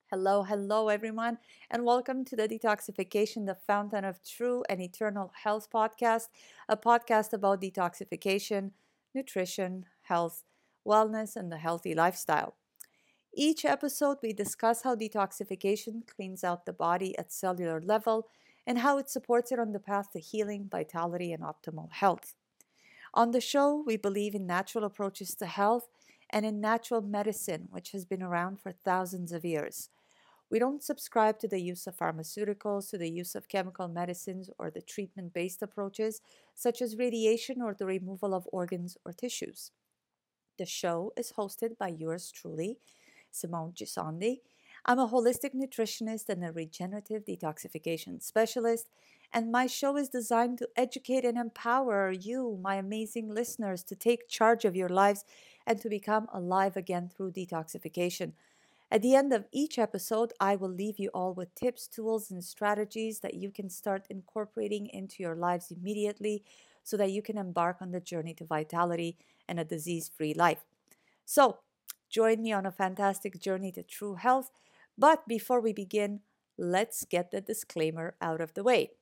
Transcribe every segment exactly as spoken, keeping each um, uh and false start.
Hello, hello, everyone, and welcome to the Detoxification, the Fountain of True and Eternal Health podcast, a podcast about detoxification, nutrition, health, wellness, and the healthy lifestyle. Each episode, we discuss how detoxification cleans out the body at cellular level and how it supports it on the path to healing, vitality, and optimal health. On the show, we believe in natural approaches to health and in natural medicine, which has been around for thousands of years. We don't subscribe to the use of pharmaceuticals, to the use of chemical medicines, or the treatment based approaches such as radiation or the removal of organs or tissues. The show is hosted by yours truly, Simone Gisandi. I'm a holistic nutritionist and a regenerative detoxification specialist, and my show is designed to educate and empower you, my amazing listeners, to take charge of your lives and to become alive again through detoxification. At the end of each episode, I will leave you all with tips, tools, and strategies that you can start incorporating into your lives immediately so that you can embark on the journey to vitality and a disease free life. So, join me on a fantastic journey to true health. But before we begin, let's get the disclaimer out of the way.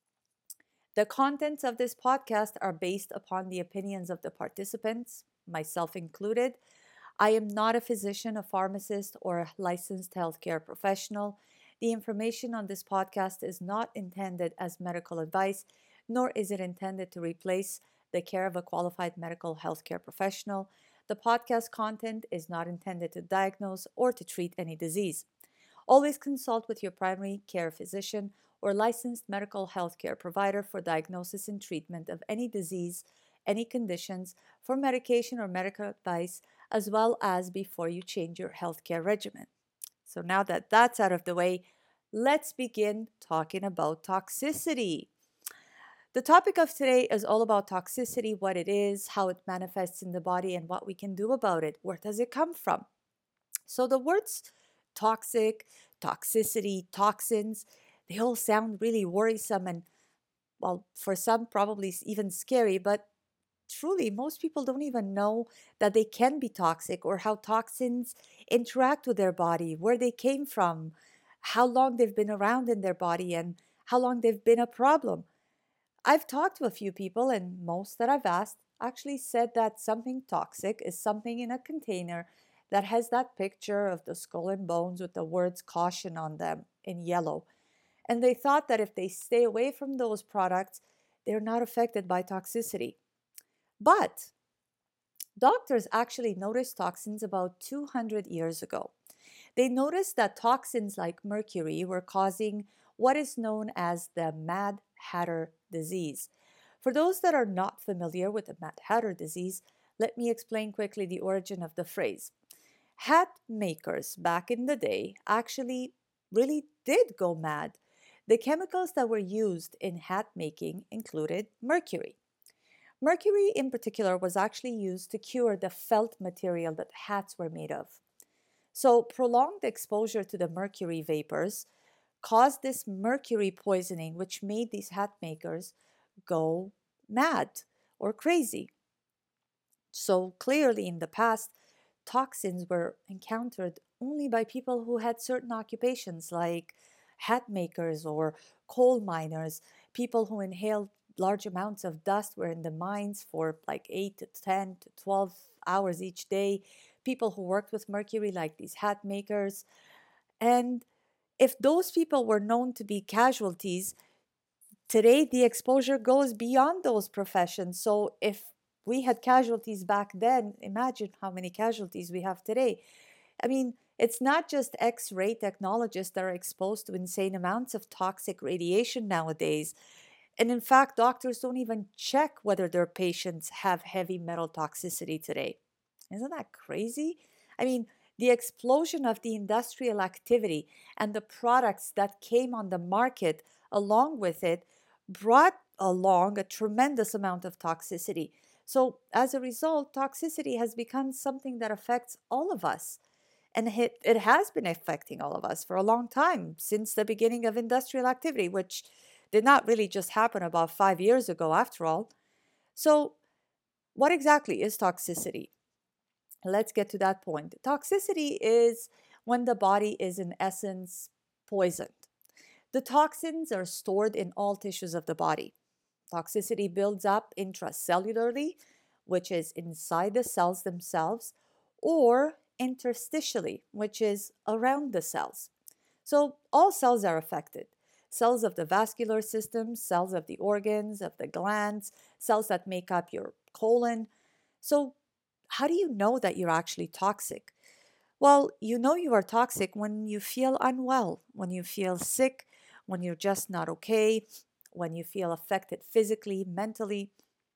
The contents of this podcast are based upon the opinions of the participants, myself included. I am not a physician, a pharmacist, or a licensed healthcare professional. The information on this podcast is not intended as medical advice, nor is it intended to replace the care of a qualified medical healthcare professional. The podcast content is not intended to diagnose or to treat any disease. Always consult with your primary care physician or licensed medical healthcare provider for diagnosis and treatment of any disease, any conditions, for medication or medical advice, as well as before you change your healthcare regimen. So now that that's out of the way, let's begin talking about toxicity. The topic of today is all about toxicity, what it is, how it manifests in the body, and what we can do about it. Where does it come from? So the words toxic, toxicity, toxins, they all sound really worrisome and, well, for some, probably even scary, but truly, most people don't even know that they can be toxic or how toxins interact with their body, where they came from, how long they've been around in their body, and how long they've been a problem. I've talked to a few people, and most that I've asked actually said that something toxic is something in a container that has that picture of the skull and bones with the words caution on them in yellow. And they thought that if they stay away from those products, they're not affected by toxicity. But doctors actually noticed toxins about two hundred years ago. They noticed that toxins like mercury were causing what is known as the Mad Hatter disease. For those that are not familiar with the Mad Hatter disease, let me explain quickly the origin of the phrase. Hat makers back in the day actually really did go mad. The chemicals that were used in hat making included mercury. Mercury, in particular, was actually used to cure the felt material that hats were made of. So, prolonged exposure to the mercury vapors caused this mercury poisoning, which made these hat makers go mad or crazy. So, clearly, in the past, toxins were encountered only by people who had certain occupations like hat makers or coal miners, people who inhaled large amounts of dust were in the mines for like eight to ten to twelve hours each day, people who worked with mercury like these hat makers. And if those people were known to be casualties, today the exposure goes beyond those professions. So if we had casualties back then, imagine how many casualties we have today. I mean, it's not just X ray technologists that are exposed to insane amounts of toxic radiation nowadays. And in fact, doctors don't even check whether their patients have heavy metal toxicity today. Isn't that crazy? I mean, the explosion of the industrial activity and the products that came on the market along with it brought along a tremendous amount of toxicity. So, as a result, toxicity has become something that affects all of us. And it, it has been affecting all of us for a long time, since the beginning of industrial activity, which did not really just happen about five years ago, after all. So, what exactly is toxicity? Let's get to that point. Toxicity is when the body is in essence poisoned. The toxins are stored in all tissues of the body. Toxicity builds up intracellularly, which is inside the cells themselves, or interstitially, which is around the cells. So all cells are affected. Cells of the vascular system, cells of the organs, of the glands, cells that make up your colon. So how do you know that you're actually toxic? Well, you know you are toxic when you feel unwell, when you feel sick, when you're just not okay, when you feel affected physically, mentally.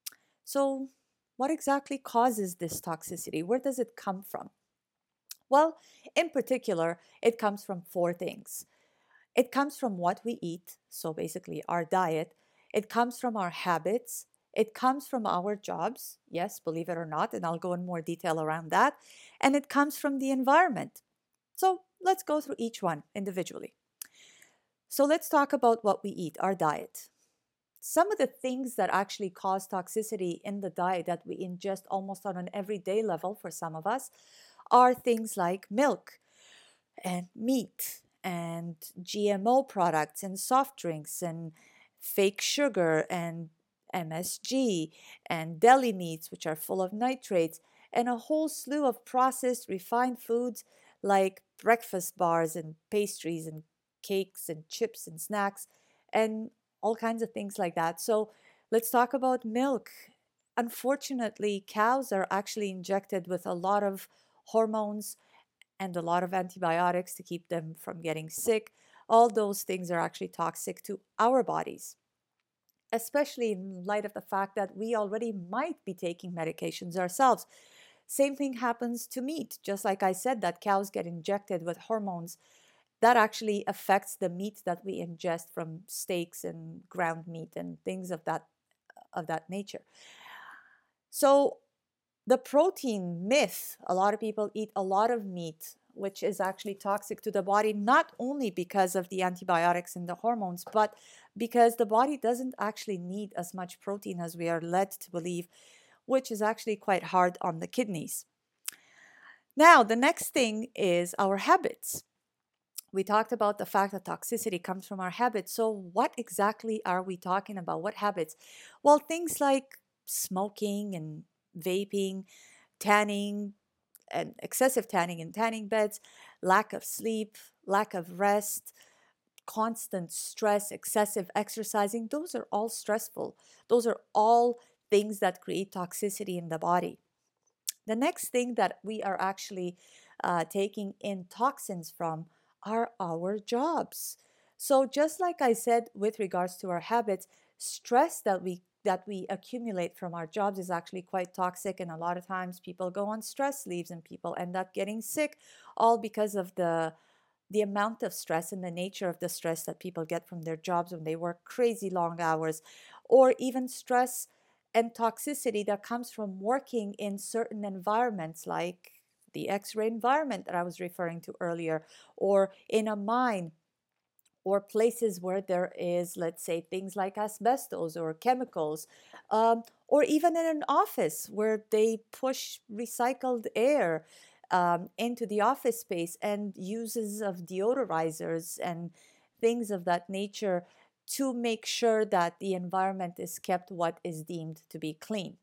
So, what exactly causes this toxicity? Where does it come from? Well, in particular, it comes from four things. It comes from what we eat, so basically our diet. It comes from our habits. It comes from our jobs, yes, believe it or not, and I'll go in more detail around that. And it comes from the environment. So let's go through each one individually. So let's talk about what we eat, our diet. Some of the things that actually cause toxicity in the diet that we ingest almost on an everyday level for some of us are things like milk and meat and G M O products and soft drinks and fake sugar and M S G and deli meats, which are full of nitrates, and a whole slew of processed, refined foods like breakfast bars and pastries and cakes and chips and snacks and all kinds of things like that. So let's talk about milk. Unfortunately, cows are actually injected with a lot of hormones and a lot of antibiotics to keep them from getting sick. All those things are actually toxic to our bodies, especially in light of the fact that we already might be taking medications ourselves. Same thing happens to meat. Just like I said, that cows get injected with hormones. That actually affects the meat that we ingest from steaks and ground meat and things of that of that nature. So the protein myth, a lot of people eat a lot of meat, which is actually toxic to the body, not only because of the antibiotics and the hormones, but because the body doesn't actually need as much protein as we are led to believe, which is actually quite hard on the kidneys. Now, the next thing is our habits. We talked about the fact that toxicity comes from our habits. So, what exactly are we talking about? What habits? Well, things like smoking and vaping, tanning, and excessive tanning in tanning beds, lack of sleep, lack of rest, constant stress, excessive exercising, those are all stressful. Those are all things that create toxicity in the body. The next thing that we are actually uh, taking in toxins from are our jobs. So just like I said with regards to our habits, stress that we that we accumulate from our jobs is actually quite toxic, and a lot of times people go on stress leaves and people end up getting sick, all because of the the amount of stress and the nature of the stress that people get from their jobs when they work crazy long hours, or even stress and toxicity that comes from working in certain environments like the X-ray environment that I was referring to earlier, or in a mine, or places where there is, let's say, things like asbestos or chemicals, um, or even in an office where they push recycled air um, into the office space, and uses of deodorizers and things of that nature to make sure that the environment is kept what is deemed to be clean.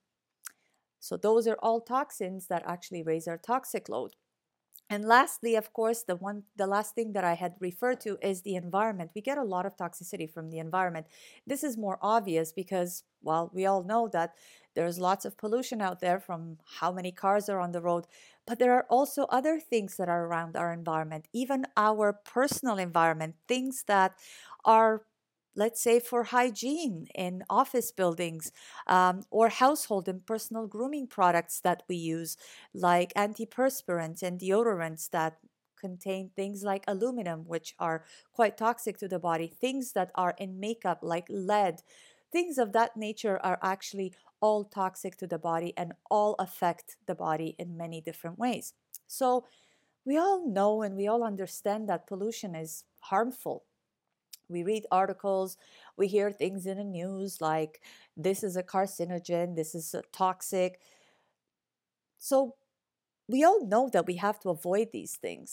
So those are all toxins that actually raise our toxic load. And lastly, of course, the one the last thing that I had referred to is the environment. We get a lot of toxicity from the environment. This is more obvious because, well, we all know that there's lots of pollution out there from how many cars are on the road, but there are also other things that are around our environment, even our personal environment, things that are, let's say, for hygiene in office buildings, um, or household and personal grooming products that we use, like antiperspirants and deodorants that contain things like aluminum, which are quite toxic to the body, things that are in makeup like lead. Things of that nature are actually all toxic to the body and all affect the body in many different ways. So we all know and we all understand that pollution is harmful. We read articles, we hear things in the news like this is a carcinogen, this is a toxic. So we all know that we have to avoid these things.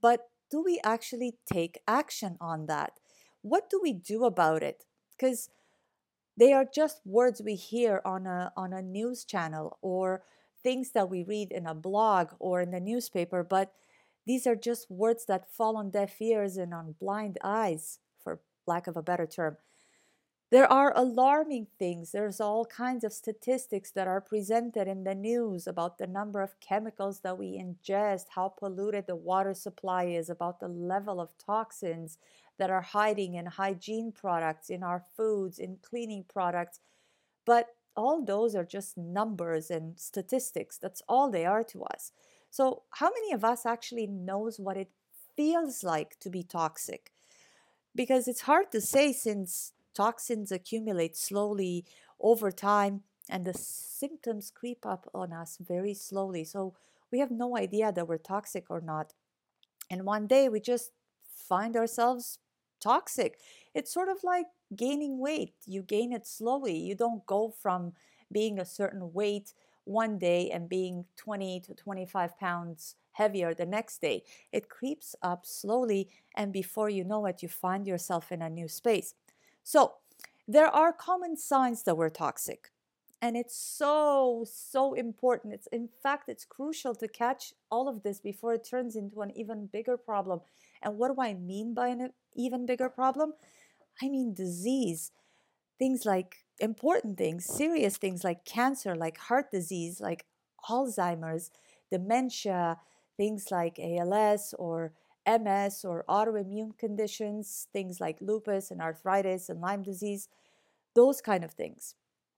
but do we actually take action on that? What do we do about it? Because they are just words we hear on a on a news channel or things that we read in a blog or in the newspaper, but these are just words that fall on deaf ears and on blind eyes, for lack of a better term. There are alarming things. There's all kinds of statistics that are presented in the news about the number of chemicals that we ingest, how polluted the water supply is, about the level of toxins that are hiding in hygiene products, in our foods, in cleaning products. But all those are just numbers and statistics. That's all they are to us. So how many of us actually knows what it feels like to be toxic? Because it's hard to say since toxins accumulate slowly over time and the symptoms creep up on us very slowly. So we have no idea that we're toxic or not. And one day we just find ourselves toxic. It's sort of like gaining weight. You gain it slowly. You don't go from being a certain weight one day and being twenty to twenty-five pounds heavier the next day. It creeps up slowly, and before you know it, you find yourself in a new space. So, there are common signs that we're toxic. And it's so, so important. It's in fact, it's crucial to catch all of this before it turns into an even bigger problem. And what do I mean by an even bigger problem? I mean disease. Things like important things, serious things like cancer, like heart disease, like Alzheimer's, dementia, things like A L S or M S or autoimmune conditions, things like lupus and arthritis and Lyme disease, those kind of things.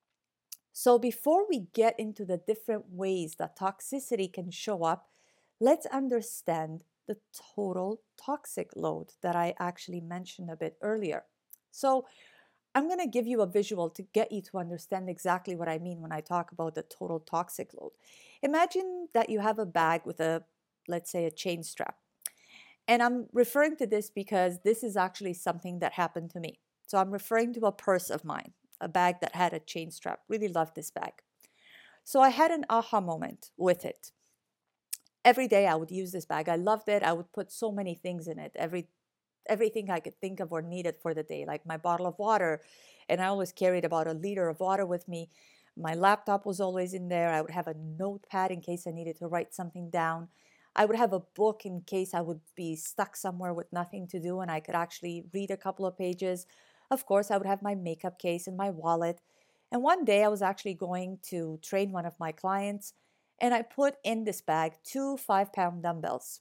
So before we get into the different ways that toxicity can show up, let's understand the total toxic load that I actually mentioned a bit earlier. So I'm going to give you a visual to get you to understand exactly what I mean when I talk about the total toxic load. Imagine that you have a bag with a, let's say, a chain strap. And I'm referring to this because this is actually something that happened to me. So I'm referring to a purse of mine, a bag that had a chain strap. Really loved this bag. So I had an aha moment with it. Every day I would use this bag. I loved it. I would put so many things in it. Every everything I could think of or needed for the day, like my bottle of water. And I always carried about a liter of water with me. My laptop was always in there. I would have a notepad in case I needed to write something down. I would have a book in case I would be stuck somewhere with nothing to do and I could actually read a couple of pages. Of course, I would have my makeup case and my wallet. And one day I was actually going to train one of my clients, and I put in this bag two five pound dumbbells.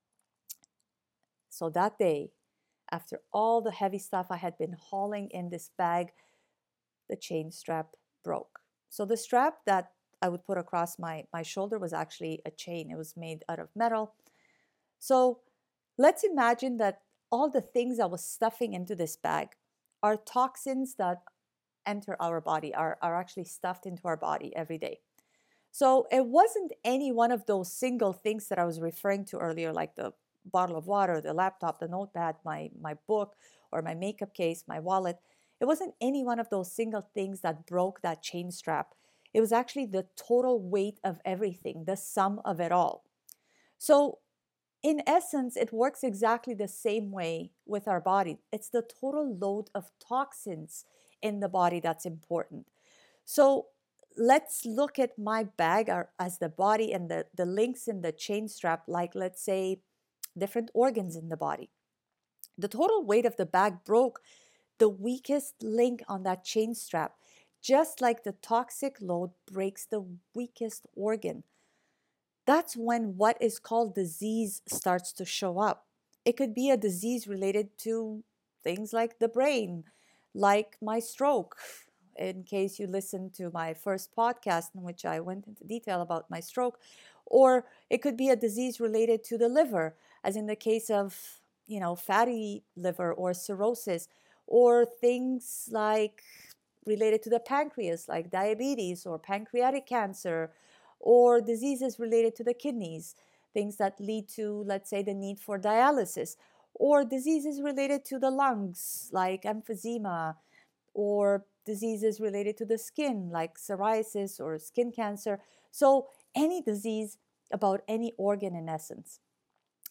So that day, after all the heavy stuff I had been hauling in this bag, the chain strap broke. So the strap that I would put across my, my shoulder was actually a chain. It was made out of metal. So let's imagine that all the things I was stuffing into this bag are toxins that enter our body, are, are actually stuffed into our body every day. So it wasn't any one of those single things that I was referring to earlier, like the bottle of water, the laptop, the notepad, my, my book, or my makeup case, my wallet. It wasn't any one of those single things that broke that chain strap. It was actually the total weight of everything, the sum of it all. So in essence, it works exactly the same way with our body. It's the total load of toxins in the body that's important. So let's look at my bag as the body and the, the links in the chain strap, like let's say different organs in the body. The total weight of the bag broke the weakest link on that chain strap, just like the toxic load breaks the weakest organ. That's when what is called disease starts to show up. It could be a disease related to things like the brain, like my stroke. In case you listened to my first podcast in which I went into detail about my stroke, or it could be a disease related to the liver, as in the case of, you know, fatty liver or cirrhosis, or things like related to the pancreas, like diabetes or pancreatic cancer, or diseases related to the kidneys, things that lead to, let's say, the need for dialysis, or diseases related to the lungs, like emphysema, or diseases related to the skin, like psoriasis or skin cancer. So any disease about any organ in essence.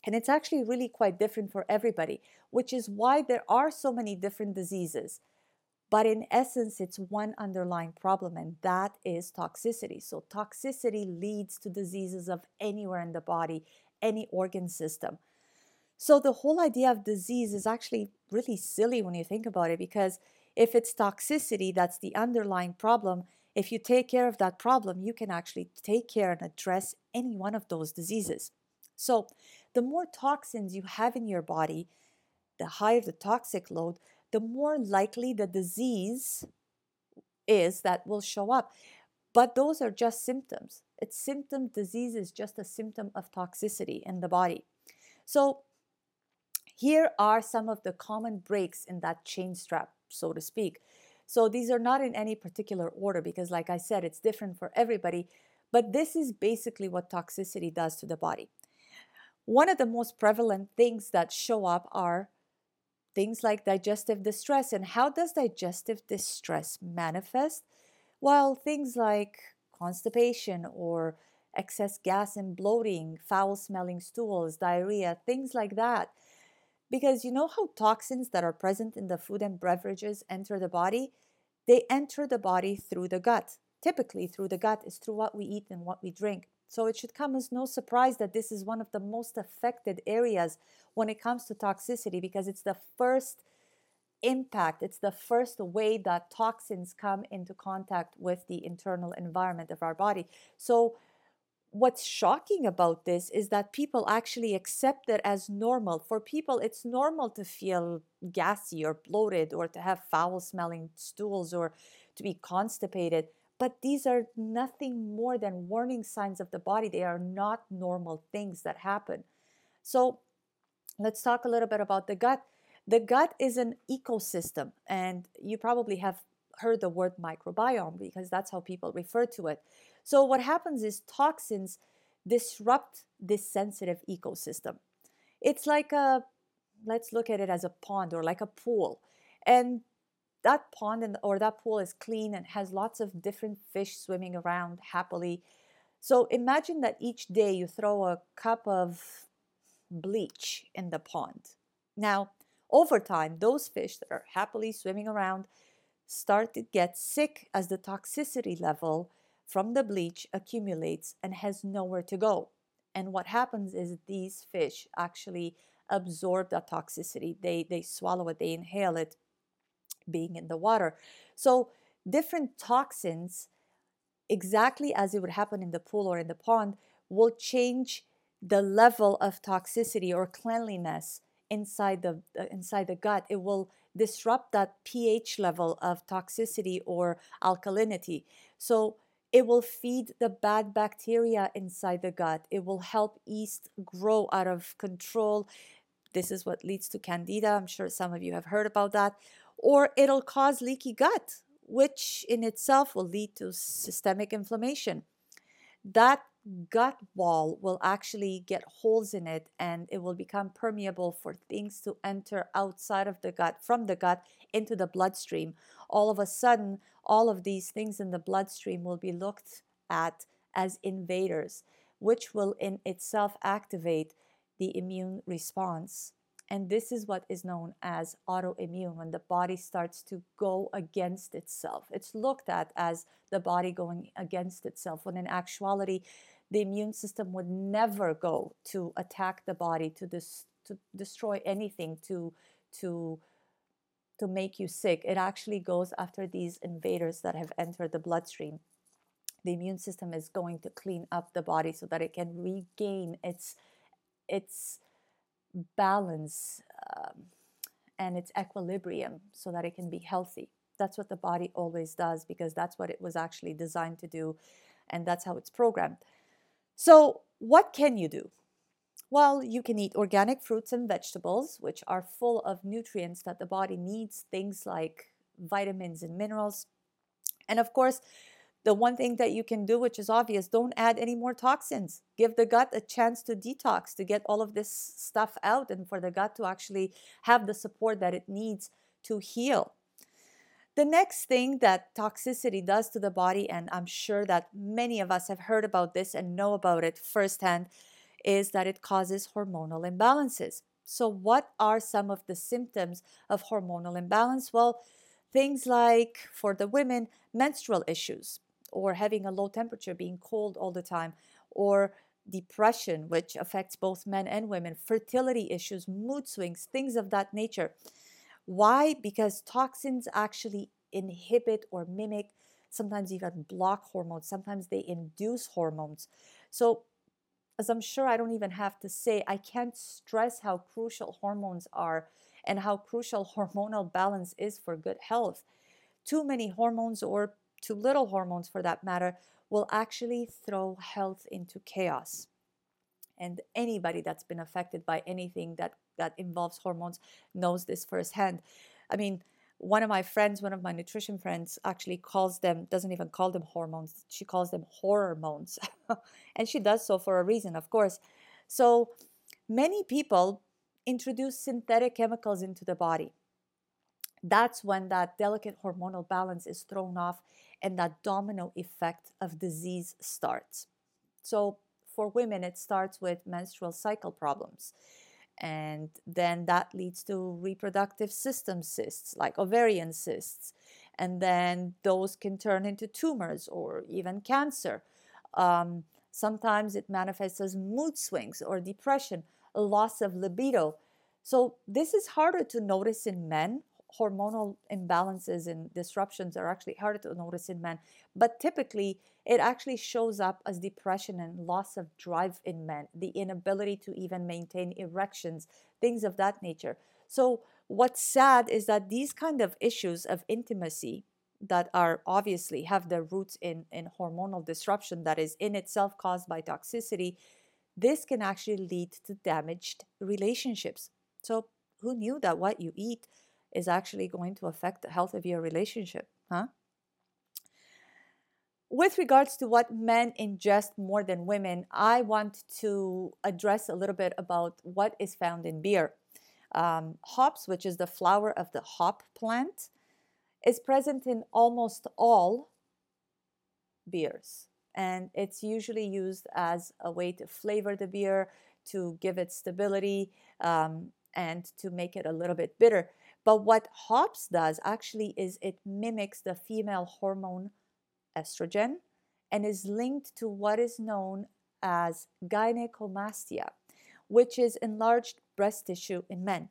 And it's actually really quite different for everybody, which is why there are so many different diseases. But in essence, it's one underlying problem, and that is toxicity. So toxicity leads to diseases of anywhere in the body, any organ system. So the whole idea of disease is actually really silly when you think about it, because if it's toxicity, that's the underlying problem. If you take care of that problem, you can actually take care and address any one of those diseases. So the more toxins you have in your body, the higher the toxic load, the more likely the disease is that will show up. But those are just symptoms. It's symptom disease is just a symptom of toxicity in the body. So here are some of the common breaks in that chain strap, so to speak. So these are not in any particular order because, like I said, it's different for everybody. But this is basically what toxicity does to the body. One of the most prevalent things that show up are things like digestive distress. And how does digestive distress manifest? Well, things like constipation or excess gas and bloating, foul smelling stools, diarrhea, things like that. Because you know how toxins that are present in the food and beverages enter the body? They enter the body through the gut. Typically, through the gut is through what we eat and what we drink. So it should come as no surprise that this is one of the most affected areas when it comes to toxicity, because it's the first impact, it's the first way that toxins come into contact with the internal environment of our body. So what's shocking about this is that people actually accept it as normal. For people, it's normal to feel gassy or bloated or to have foul smelling stools or to be constipated. But these are nothing more than warning signs of the body. They are not normal things that happen. So let's talk a little bit about the gut. The gut is an ecosystem, and you probably have heard the word microbiome because that's how people refer to it. So what happens is toxins disrupt this sensitive ecosystem. It's like a, let's look at it as a pond or like a pool. And that pond or that pool is clean and has lots of different fish swimming around happily. So imagine that each day you throw a cup of bleach in the pond. Now, over time, those fish that are happily swimming around start to get sick as the toxicity level from the bleach accumulates and has nowhere to go. And what happens is these fish actually absorb that toxicity. They, they swallow it, they inhale it, being in the water. So different toxins, exactly as it would happen in the pool or in the pond, will change the level of toxicity or cleanliness inside the uh, inside the gut. It will disrupt that pH level of toxicity or alkalinity. So it will feed the bad bacteria inside the gut. It will help yeast grow out of control. This is what leads to candida. I'm sure some of you have heard about that. Or it'll cause leaky gut, which in itself will lead to systemic inflammation. That gut wall will actually get holes in it and it will become permeable for things to enter outside of the gut, from the gut into the bloodstream. All of a sudden, all of these things in the bloodstream will be looked at as invaders, which will in itself activate the immune response. And this is what is known as autoimmune, when the body starts to go against itself. It's looked at as the body going against itself, when in actuality, the immune system would never go to attack the body, to, dis- to destroy anything, to, to, to make you sick. It actually goes after these invaders that have entered the bloodstream. The immune system is going to clean up the body so that it can regain its, its balance um, and its equilibrium so that it can be healthy. That's what the body always does, because that's what it was actually designed to do, and that's how it's programmed. So what can you do? Well, you can eat organic fruits and vegetables, which are full of nutrients that the body needs, things like vitamins and minerals. And of course, the one thing that you can do, which is obvious, don't add any more toxins. Give the gut a chance to detox, to get all of this stuff out, and for the gut to actually have the support that it needs to heal. The next thing that toxicity does to the body, and I'm sure that many of us have heard about this and know about it firsthand, is that it causes hormonal imbalances. So what are some of the symptoms of hormonal imbalance? Well, things like, for the women, menstrual issues, or having a low temperature, being cold all the time, or depression, which affects both men and women, fertility issues, mood swings, things of that nature. Why? Because toxins actually inhibit or mimic, sometimes even block hormones. Sometimes they induce hormones. So, as I'm sure I don't even have to say, I can't stress how crucial hormones are and how crucial hormonal balance is for good health. Too many hormones, or too little hormones for that matter, will actually throw health into chaos. And anybody that's been affected by anything that, that involves hormones knows this firsthand. I mean, one of my friends, one of my nutrition friends, actually calls them, doesn't even call them hormones, she calls them hormones. And she does so for a reason, of course. So many people introduce synthetic chemicals into the body. That's when that delicate hormonal balance is thrown off and that domino effect of disease starts. So for women, it starts with menstrual cycle problems. And then that leads to reproductive system cysts, like ovarian cysts. And then those can turn into tumors or even cancer. Um, sometimes it manifests as mood swings or depression, a loss of libido. So this is harder to notice in men. Hormonal imbalances and disruptions are actually harder to notice in men, but typically it actually shows up as depression and loss of drive in men, the inability to even maintain erections, things of that nature. So what's sad is that these kind of issues of intimacy that are obviously have their roots in, in hormonal disruption that is in itself caused by toxicity, this can actually lead to damaged relationships. So who knew that what you eat is actually going to affect the health of your relationship, huh? With regards to what men ingest more than women, I want to address a little bit about what is found in beer. Um, hops, which is the flower of the hop plant, is present in almost all beers. And it's usually used as a way to flavor the beer, to give it stability, um, and to make it a little bit bitter. But what hops does actually is it mimics the female hormone estrogen and is linked to what is known as gynecomastia, which is enlarged breast tissue in men.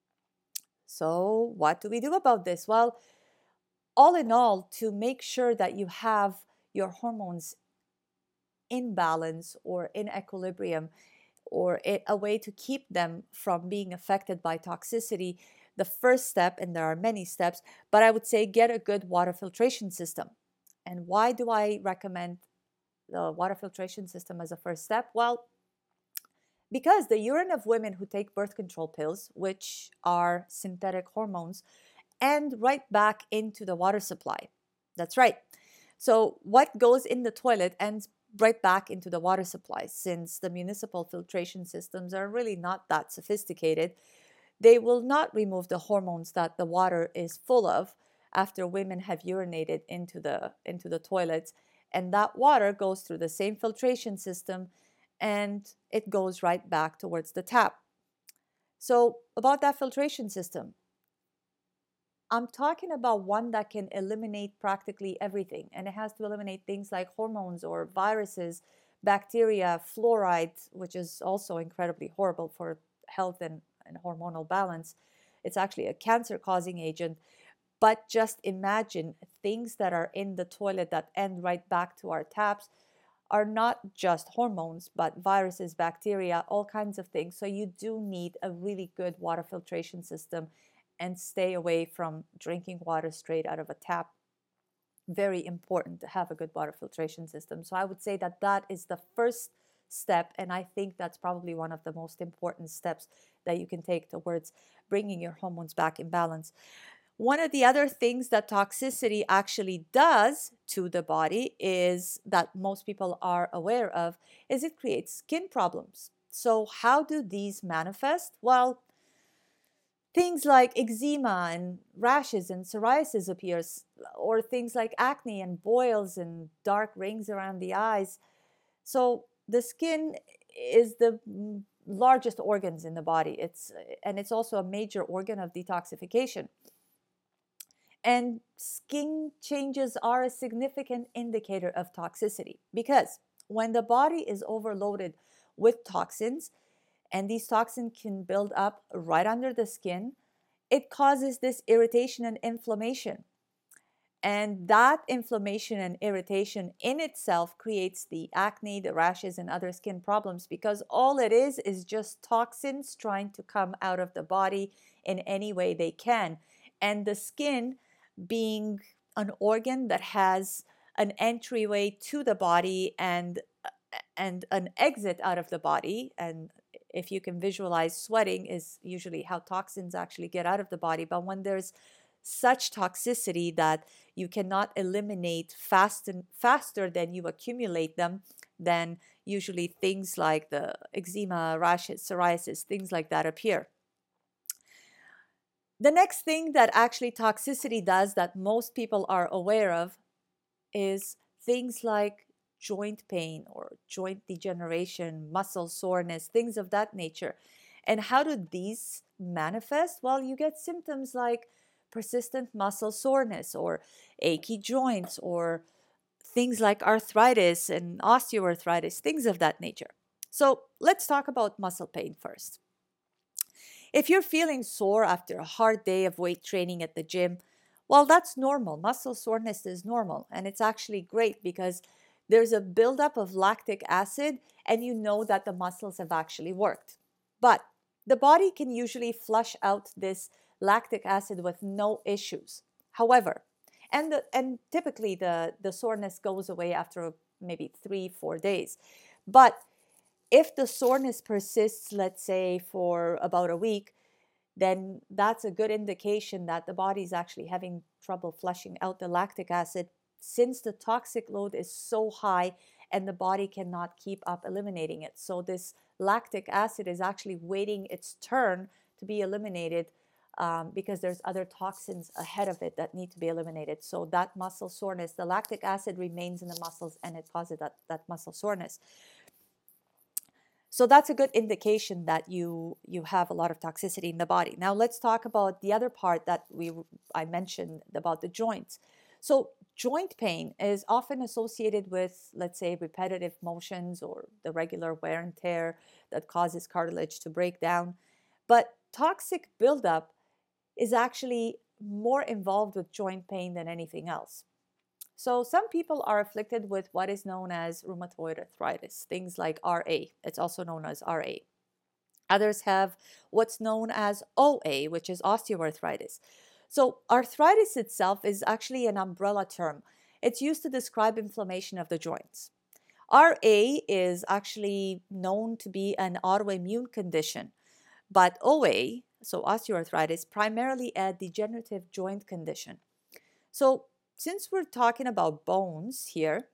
So what do we do about this? Well, all in all, to make sure that you have your hormones in balance or in equilibrium, or a way to keep them from being affected by toxicity, the first step, and there are many steps, but I would say get a good water filtration system. And why do I recommend the water filtration system as a first step? Well, because the urine of women who take birth control pills, which are synthetic hormones, end right back into the water supply. That's right. So what goes in the toilet ends right back into the water supply. Since the municipal filtration systems are really not that sophisticated, they will not remove the hormones that the water is full of after women have urinated into the into the toilets, and that water goes through the same filtration system and it goes right back towards the tap. So about that filtration system, I'm talking about one that can eliminate practically everything, and it has to eliminate things like hormones or viruses, bacteria, fluoride, which is also incredibly horrible for health and, and hormonal balance. It's actually a cancer-causing agent. But just imagine things that are in the toilet that end right back to our taps are not just hormones, but viruses, bacteria, all kinds of things. So you do need a really good water filtration system and stay away from drinking water straight out of a tap. Very important to have a good water filtration system. So I would say that that is the first step, and I think that's probably one of the most important steps that you can take towards bringing your hormones back in balance. One of the other things that toxicity actually does to the body is that most people are aware of is it creates skin problems. So how do these manifest? Well, things like eczema and rashes and psoriasis appears, or things like acne and boils and dark rings around the eyes. So the skin is the largest organs in the body. It's and it's also a major organ of detoxification. And skin changes are a significant indicator of toxicity, because when the body is overloaded with toxins, and these toxins can build up right under the skin, it causes this irritation and inflammation. And that inflammation and irritation in itself creates the acne, the rashes, and other skin problems, because all it is is just toxins trying to come out of the body in any way they can. And the skin, being an organ that has an entryway to the body and and an exit out of the body, and if you can visualize, sweating is usually how toxins actually get out of the body. But when there's such toxicity that you cannot eliminate fast and faster than you accumulate them, then usually things like the eczema, rashes, psoriasis, things like that appear. The next thing that actually toxicity does that most people are aware of is things like joint pain or joint degeneration, muscle soreness, things of that nature. And how do these manifest? Well, you get symptoms like persistent muscle soreness or achy joints or things like arthritis and osteoarthritis, things of that nature. So let's talk about muscle pain first. If you're feeling sore after a hard day of weight training at the gym, well, that's normal. Muscle soreness is normal, and it's actually great because there's a buildup of lactic acid, and you know that the muscles have actually worked. But the body can usually flush out this lactic acid with no issues. However, and the, and typically the, the soreness goes away after maybe three, four days. But if the soreness persists, let's say, for about a week, then that's a good indication that the body is actually having trouble flushing out the lactic acid, since the toxic load is so high and the body cannot keep up eliminating it. So this lactic acid is actually waiting its turn to be eliminated um, because there's other toxins ahead of it that need to be eliminated. So that muscle soreness, the lactic acid remains in the muscles and it causes that, that muscle soreness. So that's a good indication that you you have a lot of toxicity in the body. Now let's talk about the other part that we I mentioned about the joints. So joint pain is often associated with, let's say, repetitive motions or the regular wear and tear that causes cartilage to break down. But toxic buildup is actually more involved with joint pain than anything else. So some people are afflicted with what is known as rheumatoid arthritis, things like R A. It's also known as R A. Others have what's known as O A, which is osteoarthritis. So arthritis itself is actually an umbrella term. It's used to describe inflammation of the joints. R A is actually known to be an autoimmune condition, but O A, so osteoarthritis, primarily a degenerative joint condition. So since we're talking about bones here,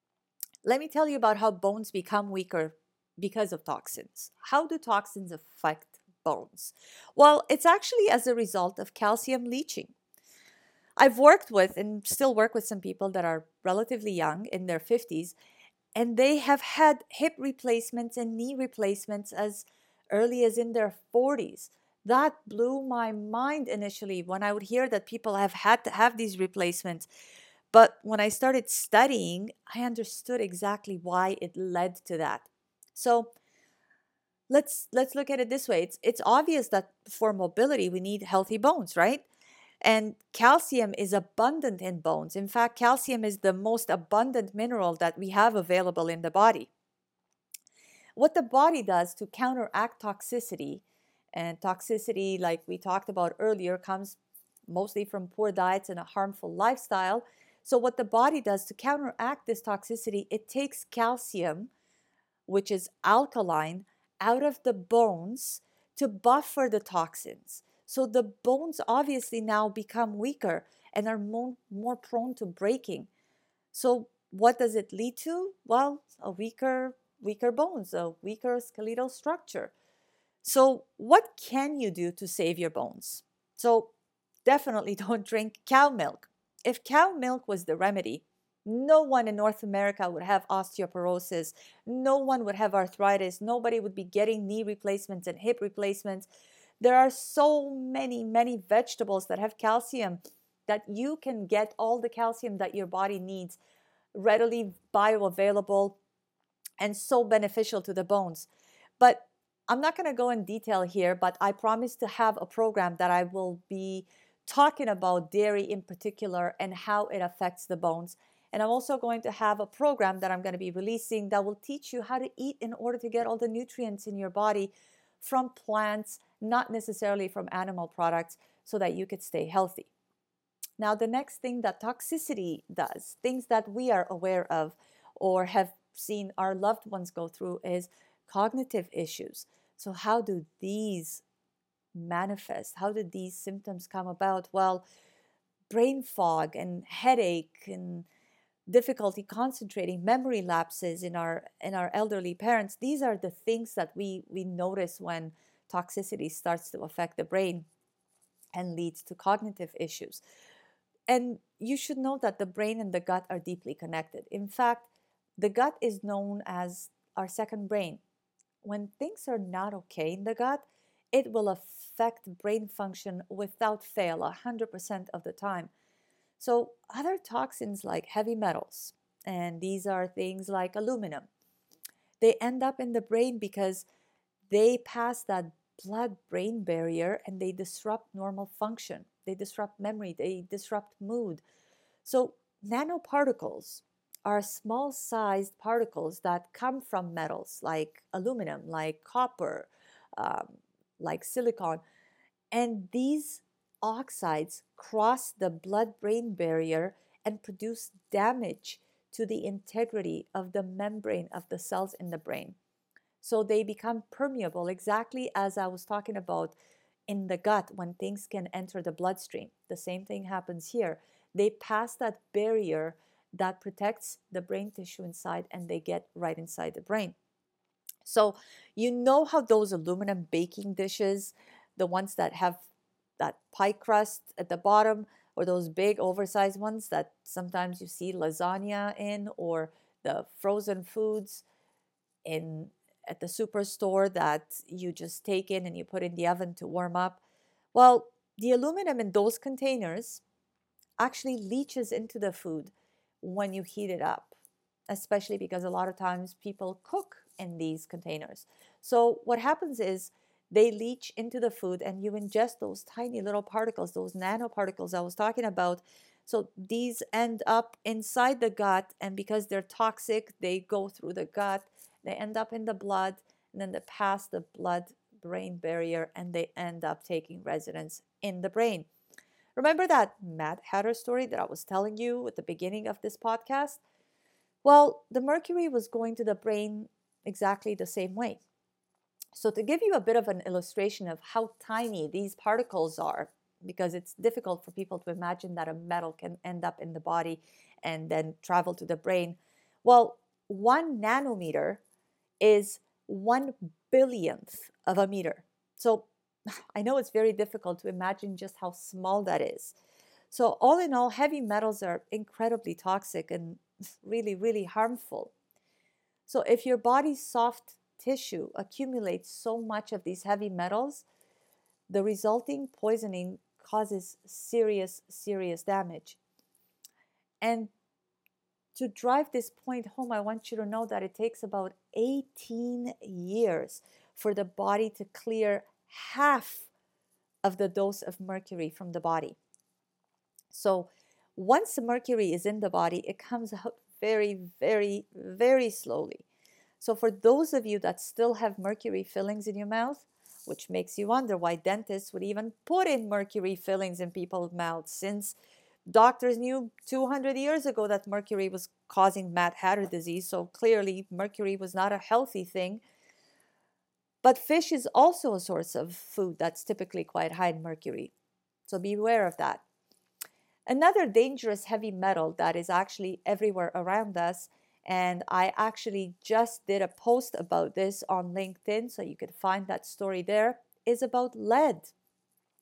let me tell you about how bones become weaker because of toxins. How do toxins affect bones? Well, it's actually as a result of calcium leaching. I've worked with and still work with some people that are relatively young, in their fifties, and they have had hip replacements and knee replacements as early as in their forties. That blew my mind initially when I would hear that people have had to have these replacements. But when I started studying, I understood exactly why it led to that. So let's let's look at it this way. It's it's obvious that for mobility we need healthy bones, right? And calcium is abundant in bones. In fact, calcium is the most abundant mineral that we have available in the body. What the body does to counteract toxicity, and toxicity, like we talked about earlier, comes mostly from poor diets and a harmful lifestyle. So what the body does to counteract this toxicity, it takes calcium, which is alkaline, out of the bones to buffer the toxins. So the bones obviously now become weaker and are more, more prone to breaking. So what does it lead to? Well, a weaker, weaker bones, a weaker skeletal structure. So what can you do to save your bones? So definitely don't drink cow milk. If cow milk was the remedy, No one in North America would have osteoporosis. No one would have arthritis. Nobody would be getting knee replacements and hip replacements. There are so many, many vegetables that have calcium that you can get all the calcium that your body needs, readily bioavailable and so beneficial to the bones. But I'm not going to go in detail here, but I promise to have a program that I will be talking about dairy in particular and how it affects the bones. And I'm also going to have a program that I'm going to be releasing that will teach you how to eat in order to get all the nutrients in your body from plants, not necessarily from animal products, so that you could stay healthy. Now, the next thing that toxicity does, things that we are aware of or have seen our loved ones go through, is cognitive issues. So how do these manifest? How did these symptoms come about? Well, brain fog and headache and difficulty concentrating, memory lapses in our in our elderly parents. These are the things that we we notice when toxicity starts to affect the brain and leads to cognitive issues. And you should know that the brain and the gut are deeply connected. In fact, the gut is known as our second brain. When things are not okay in the gut, it will affect brain function without fail one hundred percent of the time. So other toxins like heavy metals, and these are things like aluminum, they end up in the brain because they pass that blood-brain barrier and they disrupt normal function. They disrupt memory, they disrupt mood. So nanoparticles are small-sized particles that come from metals like aluminum, like copper, um, like silicon. And these oxides cross the blood-brain barrier and produce damage to the integrity of the membrane of the cells in the brain. So they become permeable, exactly as I was talking about in the gut when things can enter the bloodstream. The same thing happens here. They pass that barrier that protects the brain tissue inside and they get right inside the brain. So you know how those aluminum baking dishes, the ones that have that pie crust at the bottom, or those big oversized ones that sometimes you see lasagna in, or the frozen foods in at the superstore that you just take in and you put in the oven to warm up. Well, the aluminum in those containers actually leaches into the food when you heat it up, especially because a lot of times people cook in these containers. So what happens is they leach into the food and you ingest those tiny little particles, those nanoparticles I was talking about. So these end up inside the gut, and because they're toxic, they go through the gut, they end up in the blood, and then they pass the blood-brain barrier and they end up taking residence in the brain. Remember that Mad Hatter story that I was telling you at the beginning of this podcast? Well, the mercury was going to the brain exactly the same way. So to give you a bit of an illustration of how tiny these particles are, because it's difficult for people to imagine that a metal can end up in the body and then travel to the brain. Well, one nanometer is one billionth of a meter. So I know it's very difficult to imagine just how small that is. So all in all, heavy metals are incredibly toxic and really, really harmful. So if your body's soft tissue accumulates so much of these heavy metals, the resulting poisoning causes serious, serious damage. And to drive this point home, I want you to know that it takes about eighteen years for the body to clear half of the dose of mercury from the body. So once the mercury is in the body, it comes out very, very, very slowly. So for those of you that still have mercury fillings in your mouth, which makes you wonder why dentists would even put in mercury fillings in people's mouths, since doctors knew two hundred years ago that mercury was causing Mad Hatter disease, so clearly mercury was not a healthy thing. But fish is also a source of food that's typically quite high in mercury, so be aware of that. Another dangerous heavy metal that is actually everywhere around us, and I actually just did a post about this on LinkedIn, so you can find that story there, is about lead.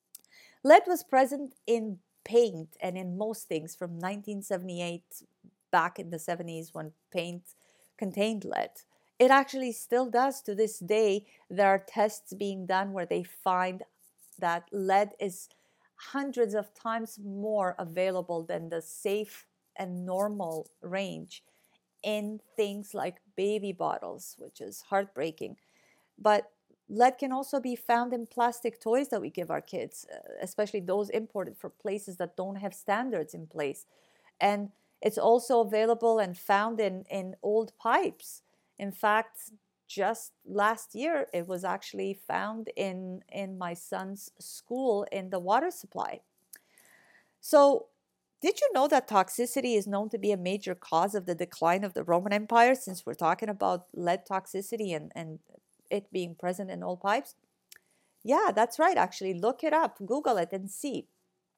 Lead was present in paint and in most things from nineteen seventy-eight back in the seventies when paint contained lead. It actually still does to this day. There are tests being done where they find that lead is hundreds of times more available than the safe and normal range in things like baby bottles, which is heartbreaking. But lead can also be found in plastic toys that we give our kids, uh, especially those imported from places that don't have standards in place. And it's also available and found in, in old pipes. In fact, just last year, it was actually found in, in my son's school in the water supply. So, did you know that toxicity is known to be a major cause of the decline of the Roman Empire, since we're talking about lead toxicity and, and it being present in old pipes? Yeah, that's right, actually. Look it up, Google it, and see.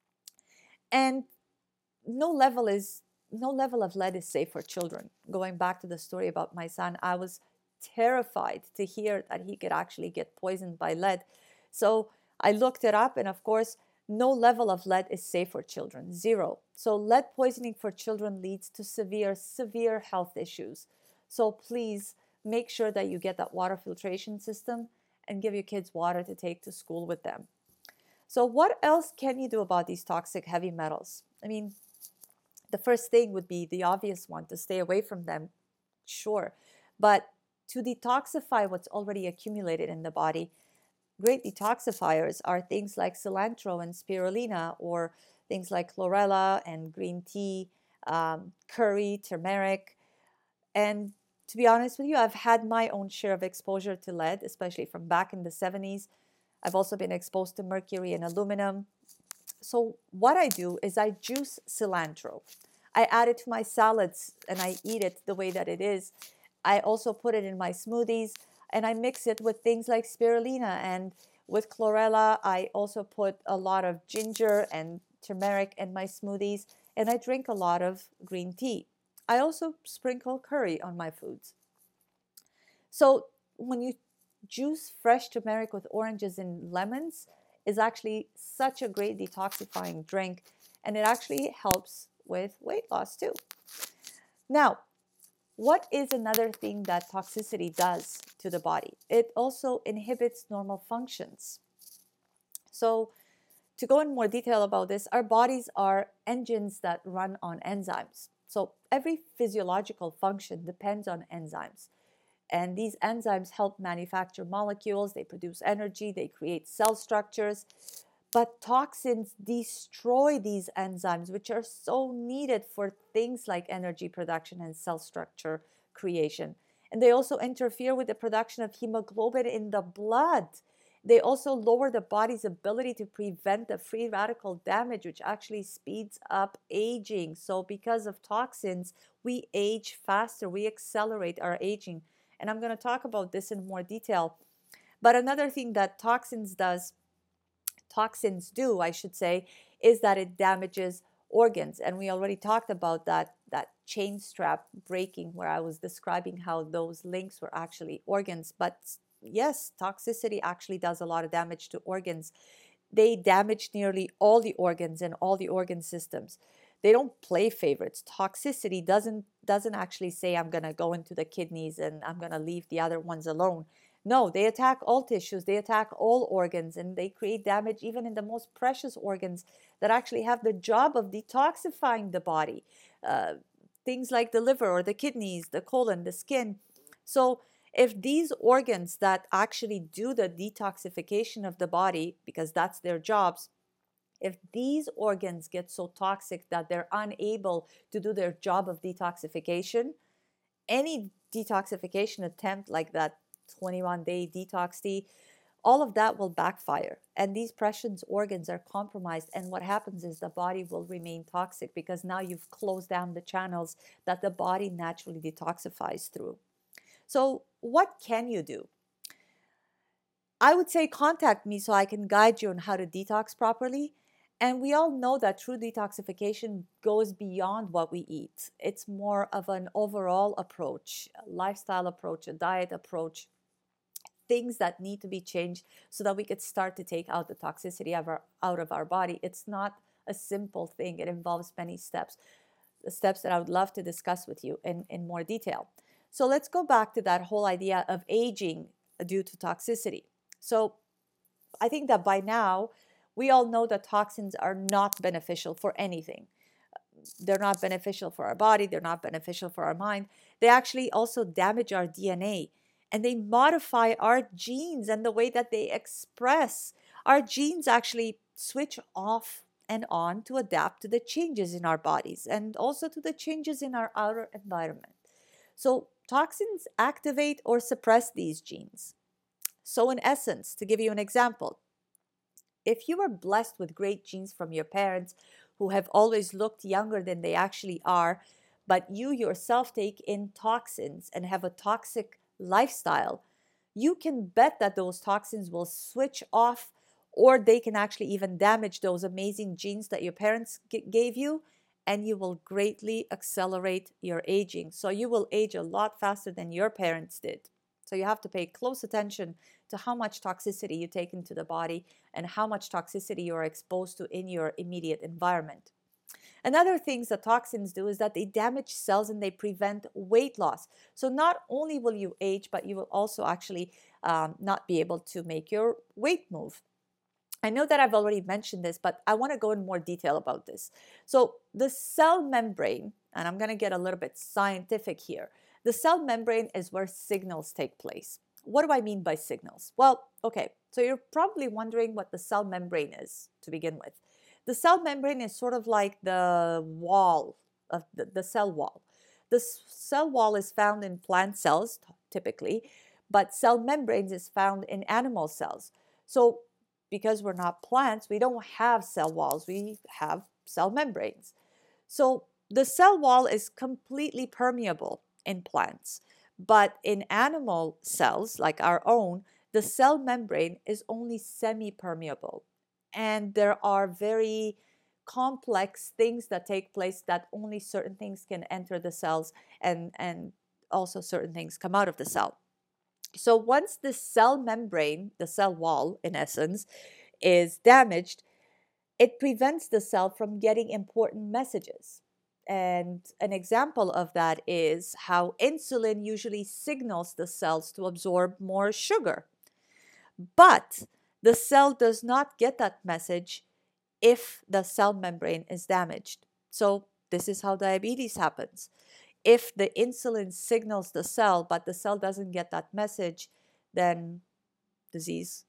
And no level is no level of lead is safe for children. Going back to the story about my son, I was terrified to hear that he could actually get poisoned by lead. So I looked it up, and of course, no level of lead is safe for children, zero. So lead poisoning for children leads to severe, severe health issues. So please make sure that you get that water filtration system and give your kids water to take to school with them. So what else can you do about these toxic heavy metals? I mean, the first thing would be the obvious one, to stay away from them, sure. But to detoxify what's already accumulated in the body, great detoxifiers are things like cilantro and spirulina, or things like chlorella and green tea, um, curry, turmeric. And to be honest with you, I've had my own share of exposure to lead, especially from back in the seventies. I've also been exposed to mercury and aluminum. So what I do is I juice cilantro. I add it to my salads and I eat it the way that it is. I also put it in my smoothies, and I mix it with things like spirulina, and with chlorella. I also put a lot of ginger and turmeric in my smoothies, and I drink a lot of green tea. I also sprinkle curry on my foods. So when you juice fresh turmeric with oranges and lemons, is actually such a great detoxifying drink, and it actually helps with weight loss too. Now, what is another thing that toxicity does to the body? It also inhibits normal functions. So, to go in more detail about this, our bodies are engines that run on enzymes. So, every physiological function depends on enzymes. And these enzymes help manufacture molecules, they produce energy, they create cell structures. But toxins destroy these enzymes, which are so needed for things like energy production and cell structure creation. And they also interfere with the production of hemoglobin in the blood. They also lower the body's ability to prevent the free radical damage, which actually speeds up aging. So because of toxins, we age faster, we accelerate our aging. And I'm going to talk about this in more detail. But another thing that toxins does, toxins do, I should say, is that it damages organs. And we already talked about that, that chain strap breaking, where I was describing how those links were actually organs. But yes, toxicity actually does a lot of damage to organs. They damage nearly all the organs and all the organ systems. They don't play favorites. Toxicity doesn't doesn't actually say, I'm going to go into the kidneys and I'm going to leave the other ones alone. No, they attack all tissues, they attack all organs, and they create damage even in the most precious organs that actually have the job of detoxifying the body. Uh, things like the liver or the kidneys, the colon, the skin. So if these organs that actually do the detoxification of the body, because that's their jobs, if these organs get so toxic that they're unable to do their job of detoxification, any detoxification attempt like that twenty-one day detox tea, all of that will backfire. And these precious organs are compromised. And what happens is the body will remain toxic, because now you've closed down the channels that the body naturally detoxifies through. So what can you do? I would say contact me so I can guide you on how to detox properly. And we all know that true detoxification goes beyond what we eat. It's more of an overall approach, a lifestyle approach, a diet approach, things that need to be changed so that we could start to take out the toxicity of our, out of our body. It's not a simple thing. It involves many steps. steps that I would love to discuss with you in, in more detail. So let's go back to that whole idea of aging due to toxicity. So I think that by now, we all know that toxins are not beneficial for anything. They're not beneficial for our body. They're not beneficial for our mind. They actually also damage our D N A, and they modify our genes and the way that they express. Our genes actually switch off and on to adapt to the changes in our bodies and also to the changes in our outer environment. So toxins activate or suppress these genes. So in essence, to give you an example, if you were blessed with great genes from your parents who have always looked younger than they actually are, but you yourself take in toxins and have a toxic lifestyle, you can bet that those toxins will switch off, or they can actually even damage those amazing genes that your parents g- gave you, and you will greatly accelerate your aging. So you will age a lot faster than your parents did. So you have to pay close attention to how much toxicity you take into the body and how much toxicity you are exposed to in your immediate environment. Another things that toxins do is that they damage cells and they prevent weight loss. So not only will you age, but you will also actually um, not be able to make your weight move. I know that I've already mentioned this, but I want to go in more detail about this. So the cell membrane, and I'm going to get a little bit scientific here. The cell membrane is where signals take place. What do I mean by signals? Well, okay, so you're probably wondering what the cell membrane is to begin with. The cell membrane is sort of like the wall of the, the cell wall. The cell wall is found in plant cells typically, but cell membranes is found in animal cells. So because we're not plants, we don't have cell walls, we have cell membranes. So the cell wall is completely permeable in plants, but in animal cells like our own, the cell membrane is only semi-permeable. And there are very complex things that take place that only certain things can enter the cells, and, and also certain things come out of the cell. So once the cell membrane, the cell wall in essence, is damaged, it prevents the cell from getting important messages. And an example of that is how insulin usually signals the cells to absorb more sugar. But the cell does not get that message if the cell membrane is damaged. So this is how diabetes happens. If the insulin signals the cell, but the cell doesn't get that message, then disease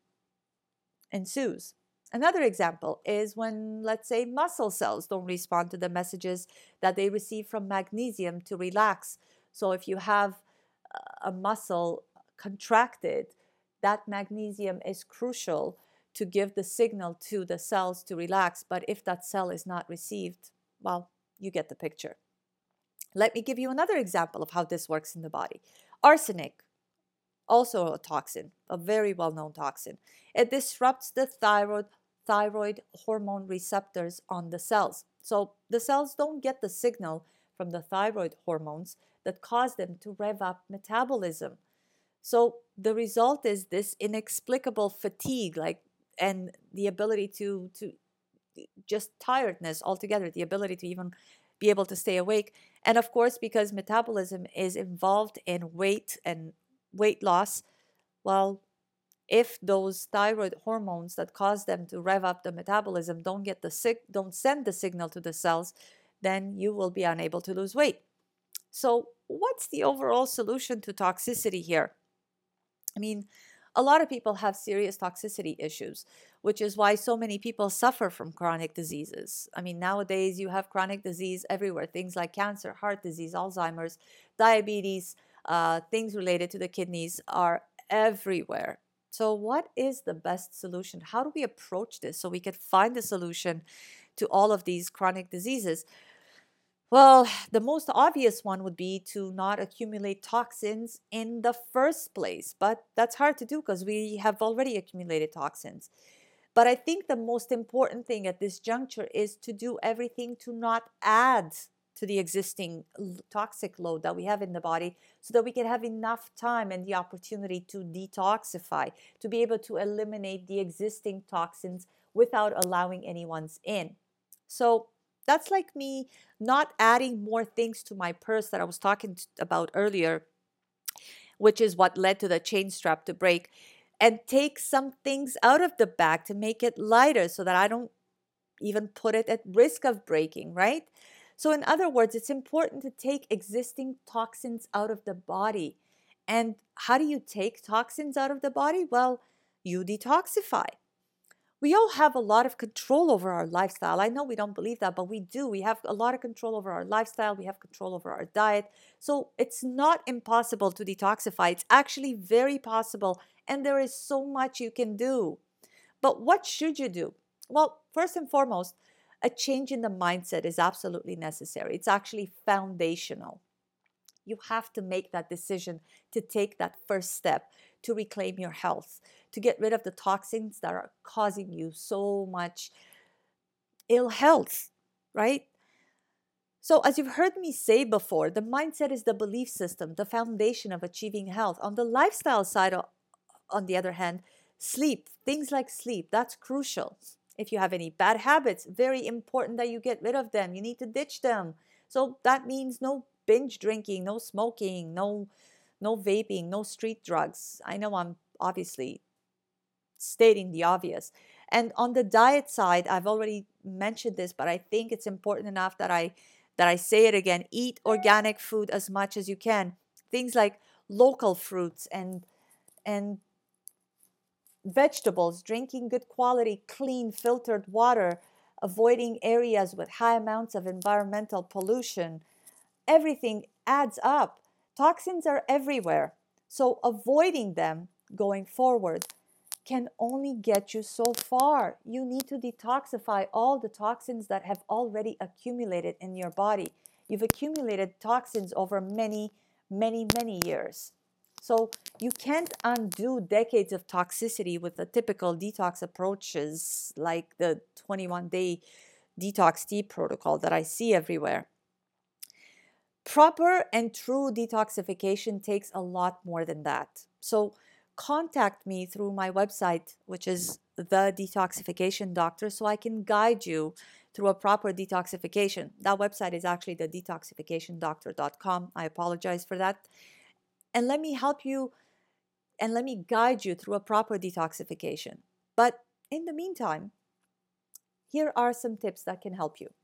ensues. Another example is when, let's say, muscle cells don't respond to the messages that they receive from magnesium to relax. So if you have a muscle contracted, that magnesium is crucial to give the signal to the cells to relax. But if that cell is not received, well, you get the picture. Let me give you another example of how this works in the body. Arsenic, also a toxin, a very well-known toxin. It disrupts the thyroid, thyroid hormone receptors on the cells. So the cells don't get the signal from the thyroid hormones that cause them to rev up metabolism. So the result is this inexplicable fatigue, like, and the ability to, to just tiredness altogether, the ability to even be able to stay awake. And of course, because metabolism is involved in weight and weight loss, well, if those thyroid hormones that cause them to rev up the metabolism don't get the sig- don't send the signal to the cells, then you will be unable to lose weight. So what's the overall solution to toxicity here? I mean, a lot of people have serious toxicity issues, which is why so many people suffer from chronic diseases. I mean, nowadays you have chronic disease everywhere, things like cancer, heart disease, Alzheimer's, diabetes, uh, things related to the kidneys are everywhere. So what is the best solution? How do we approach this so we can find a solution to all of these chronic diseases? Well, the most obvious one would be to not accumulate toxins in the first place, but that's hard to do because we have already accumulated toxins. But I think the most important thing at this juncture is to do everything to not add to the existing toxic load that we have in the body so that we can have enough time and the opportunity to detoxify, to be able to eliminate the existing toxins without allowing anyone's in. So That's like me not adding more things to my purse that I was talking t- about earlier, which is what led to the chain strap to break, and take some things out of the bag to make it lighter so that I don't even put it at risk of breaking, right? So, in other words, it's important to take existing toxins out of the body. And how do you take toxins out of the body? Well, you detoxify. We all have a lot of control over our lifestyle. I know we don't believe that, but we do. We have a lot of control over our lifestyle. We have control over our diet. So it's not impossible to detoxify. It's actually very possible. And there is so much you can do. But what should you do? Well, first and foremost, a change in the mindset is absolutely necessary. It's actually foundational. You have to make that decision to take that first step to reclaim your health, to get rid of the toxins that are causing you so much ill health, right? So, as you've heard me say before, the mindset is the belief system, the foundation of achieving health. On the lifestyle side, on the other hand, sleep, things like sleep, that's crucial. If you have any bad habits, very important that you get rid of them. You need to ditch them. So that means no binge drinking, no smoking, no no vaping, no street drugs. I know I'm obviously stating the obvious. And on the diet side, I've already mentioned this, but I think it's important enough that I that I say it again. Eat organic food as much as you can. Things like local fruits and and vegetables, drinking good quality, clean, filtered water, avoiding areas with high amounts of environmental pollution. Everything adds up. Toxins are everywhere. So avoiding them going forward can only get you so far. You need to detoxify all the toxins that have already accumulated in your body. You've accumulated toxins over many, many, many years. So you can't undo decades of toxicity with the typical detox approaches like the twenty-one day detox tea protocol that I see everywhere. Proper and true detoxification takes a lot more than that. So contact me through my website, which is The Detoxification Doctor, so I can guide you through a proper detoxification. That website is actually the detoxification doctor dot com. I apologize for that. And let me help you and let me guide you through a proper detoxification. But in the meantime, here are some tips that can help you.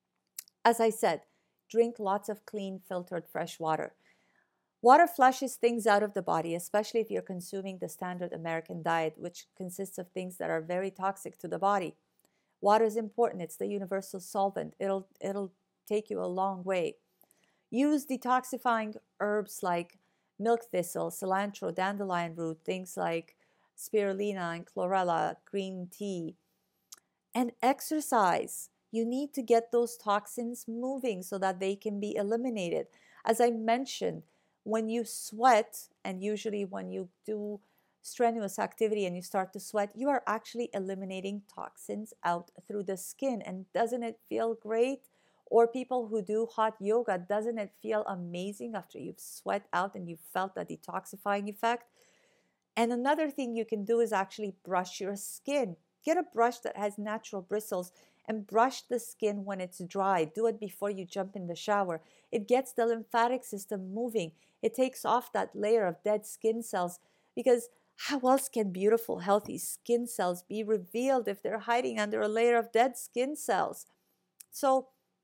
As I said, drink lots of clean, filtered, fresh water. Water flushes things out of the body, especially if you're consuming the standard American diet, which consists of things that are very toxic to the body. Water is important. It's the universal solvent. It'll, it'll take you a long way. Use detoxifying herbs like milk thistle, cilantro, dandelion root, things like spirulina and chlorella, green tea. And exercise. You need to get those toxins moving so that they can be eliminated. As I mentioned, when you sweat, and usually when you do strenuous activity and you start to sweat, you are actually eliminating toxins out through the skin. And doesn't it feel great? Or people who do hot yoga, doesn't it feel amazing after you've sweat out and you've felt that detoxifying effect? And another thing you can do is actually brush your skin. Get a brush that has natural bristles and brush the skin when it's dry. Do it before you jump in the shower. It gets the lymphatic system moving. It takes off that layer of dead skin cells, because how else can beautiful, healthy skin cells be revealed if they're hiding under a layer of dead skin cells? So,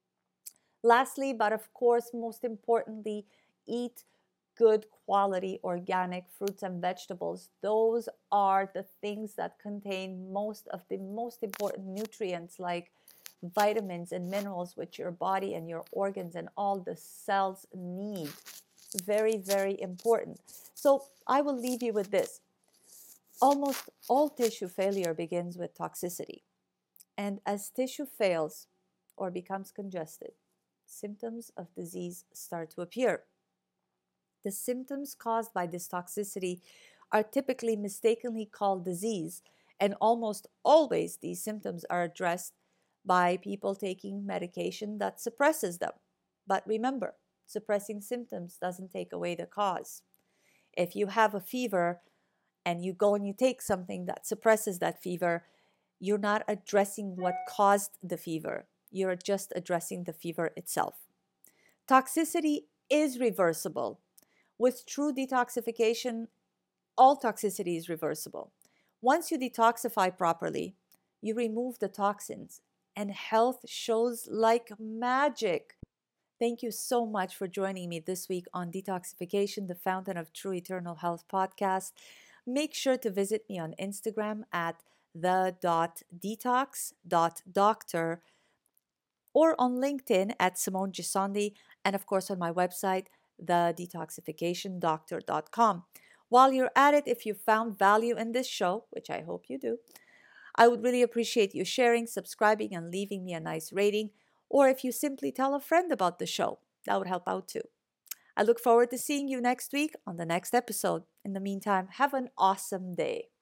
lastly, but of course, most importantly, eat good quality organic fruits and vegetables. Those are the things that contain most of the most important nutrients like vitamins and minerals which your body and your organs and all the cells need. Very, very important. So I will leave you with this. Almost all tissue failure begins with toxicity. And as tissue fails or becomes congested, symptoms of disease start to appear. The symptoms caused by this toxicity are typically mistakenly called disease, and almost always these symptoms are addressed by people taking medication that suppresses them. But remember, suppressing symptoms doesn't take away the cause. If you have a fever and you go and you take something that suppresses that fever, you're not addressing what caused the fever. you're just addressing the fever itself. Toxicity is reversible. With true detoxification, all toxicity is reversible. Once you detoxify properly, you remove the toxins, and health shows like magic. Thank you so much for joining me this week on Detoxification, the Fountain of True Eternal Health podcast. Make sure to visit me on Instagram at the dot detox dot doctor or on LinkedIn at Simone Gissondi, and of course on my website, the detoxification doctor dot com. While you're at it, if you found value in this show, which I hope you do, I would really appreciate you sharing, subscribing, and leaving me a nice rating. Or if you simply tell a friend about the show, that would help out too. I look forward to seeing you next week on the next episode. In the meantime, have an awesome day.